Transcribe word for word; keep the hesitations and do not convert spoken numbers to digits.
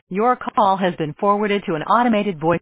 Your call has been forwarded to an automated voice